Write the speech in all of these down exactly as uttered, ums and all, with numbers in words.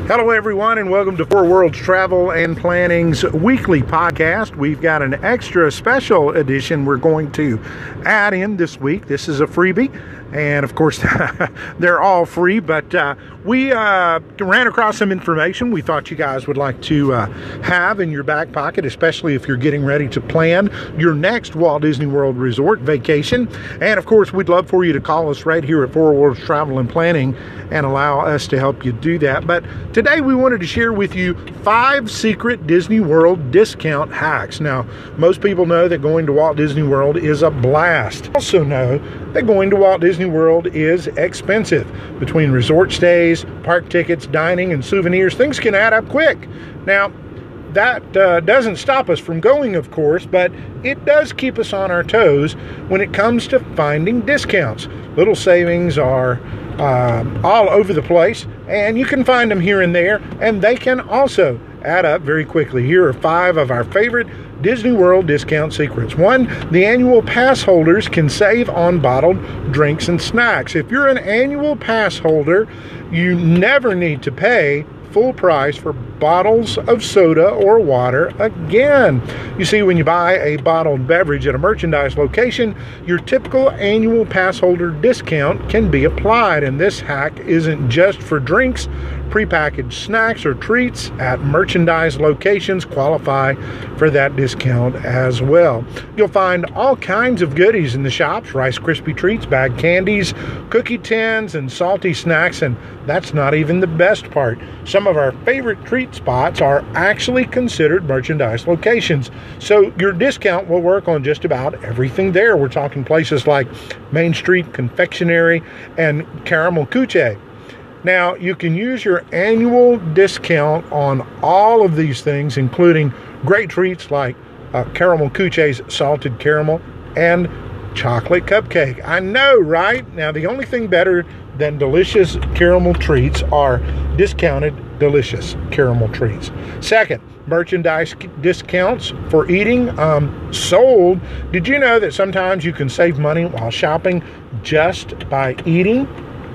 Hello everyone, and welcome to Four Worlds Travel and Planning's weekly podcast. We've got an extra special edition we're going to add in this week. This is a freebie, and of course they're all free, but uh, we uh, ran across some information we thought you guys would like to uh, have in your back pocket, especially if you're getting ready to plan your next Walt Disney World Resort vacation. And of course, we'd love for you to call us right here at Four Worlds Travel and Planning and allow us to help you do that. But today we wanted to share with you five secret Disney World discount hacks. Now, most people know that going to Walt Disney World is a blast. Also know that going to Walt Disney World is expensive. Between resort stays, park tickets, dining, and souvenirs, things can add up quick. Now, that uh, doesn't stop us from going, of course, but it does keep us on our toes when it comes to finding discounts. Little savings are uh, all over the place, and you can find them here and there, and they can also add up very quickly. Here are five of our favorite Disney World discount secrets. One, the annual pass holders can save on bottled drinks and snacks. If you're an annual pass holder, you never need to pay full price for bottles of soda or water again. You see, when you buy a bottled beverage at a merchandise location, your typical annual pass holder discount can be applied, and this hack isn't just for drinks. Prepackaged snacks or treats at merchandise locations qualify for that discount as well. You'll find all kinds of goodies in the shops: Rice Krispie treats, bagged candies, cookie tins, and salty snacks. And that's not even the best part. Some of our favorite treat spots are actually considered merchandise locations, so your discount will work on just about everything there. We're talking places like Main Street Confectionery and Caramel Cucce. Now, you can use your annual discount on all of these things, including great treats like uh, Caramel Cucce's salted caramel and chocolate cupcake. I know, right? Now, the only thing better than delicious caramel treats are discounted delicious caramel treats. Second, merchandise discounts for eating. Um, sold. Did you know that sometimes you can save money while shopping just by eating?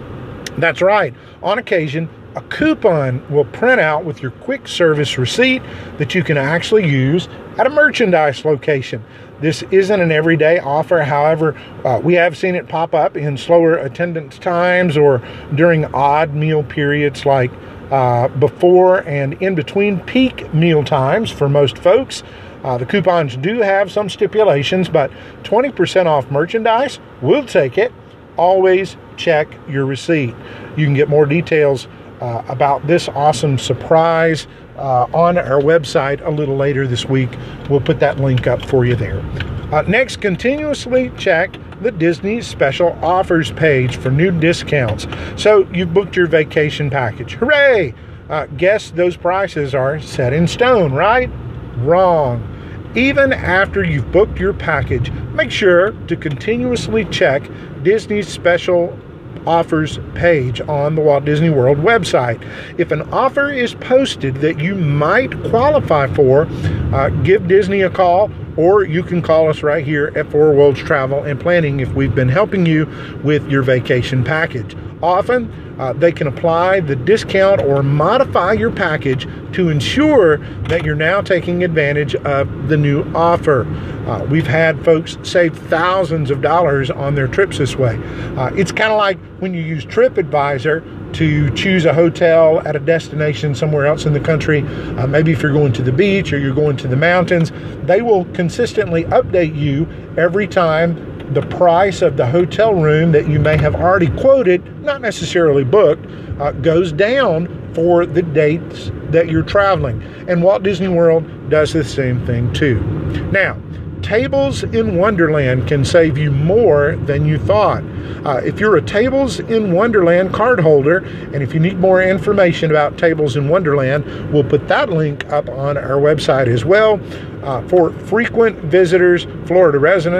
That's right. On occasion, a coupon will print out with your quick service receipt that you can actually use at a merchandise location. This isn't an everyday offer. However, uh, we have seen it pop up in slower attendance times or during odd meal periods like uh, before and in between peak meal times for most folks. Uh, the coupons do have some stipulations, but twenty percent off merchandise, we'll take it. Always check your receipt. You can get more details uh, about this awesome surprise uh, on our website a little later this week. We'll put that link up for you there. Uh, next, continuously check the Disney Special Offers page for new discounts. So you've booked your vacation package. Hooray! Uh, guess those prices are set in stone, right? Wrong. Even after you've booked your package, make sure to continuously check Disney's Special Offers page on the Walt Disney World website. If an offer is posted that you might qualify for, uh, give Disney a call, or you can call us right here at Four Worlds Travel and Planning if we've been helping you with your vacation package. Often, uh, they can apply the discount or modify your package to ensure that you're now taking advantage of the new offer. Uh, we've had folks save thousands of dollars on their trips this way. Uh, it's kind of like when you use TripAdvisor to choose a hotel at a destination somewhere else in the country. Uh, maybe if you're going to the beach or you're going to the mountains, they will consistently update you every time the price of the hotel room that you may have already quoted, not necessarily booked, uh, goes down for the dates that you're traveling. And Walt Disney World does the same thing too. Now, Tables in Wonderland can save you more than you thought. Uh, if you're a Tables in Wonderland card holder, and if you need more information about Tables in Wonderland, we'll put that link up on our website as well. Uh, for frequent visitors, Florida residents,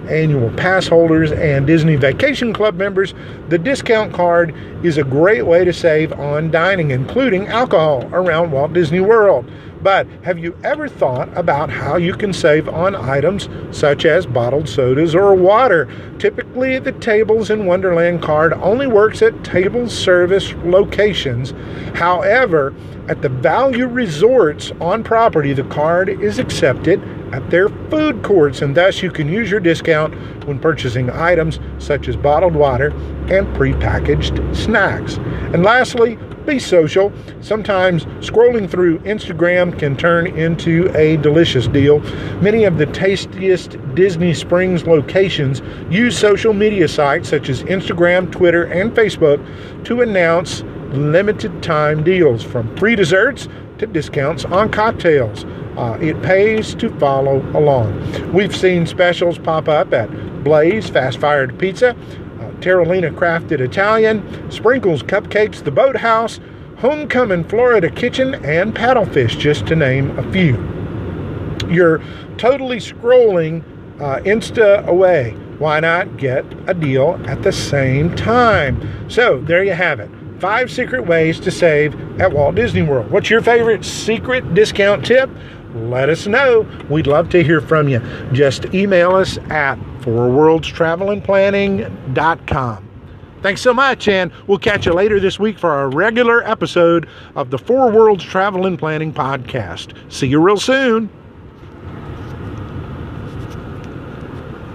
annual pass holders and Disney Vacation Club members, the discount card is a great way to save on dining, including alcohol, around Walt Disney World. But have you ever thought about how you can save on items such as bottled sodas or water? Typically, the Tables in Wonderland card only works at table service locations. However, at the value resorts on property, the card is accepted at their food courts, and thus you can use your discount when purchasing items such as bottled water and prepackaged snacks. And lastly, be social. Sometimes scrolling through Instagram can turn into a delicious deal. Many of the tastiest Disney Springs locations use social media sites such as Instagram, Twitter, and Facebook to announce limited time deals, from free desserts to discounts on cocktails. Uh, it pays to follow along. We've seen specials pop up at Blaze Fast Fired Pizza, Terralina Crafted Italian, Sprinkles Cupcakes, The Boathouse, Homecoming Florida Kitchen, and Paddlefish, just to name a few. You're totally scrolling uh, Insta away. Why not get a deal at the same time? So there you have it. Five secret ways to save at Walt Disney World. What's your favorite secret discount tip? Let us know. We'd love to hear from you. Just email us at four worlds travel and planning dot com. Thanks so much, and we'll catch you later this week for our regular episode of the Four Worlds Travel and Planning podcast. See you real soon.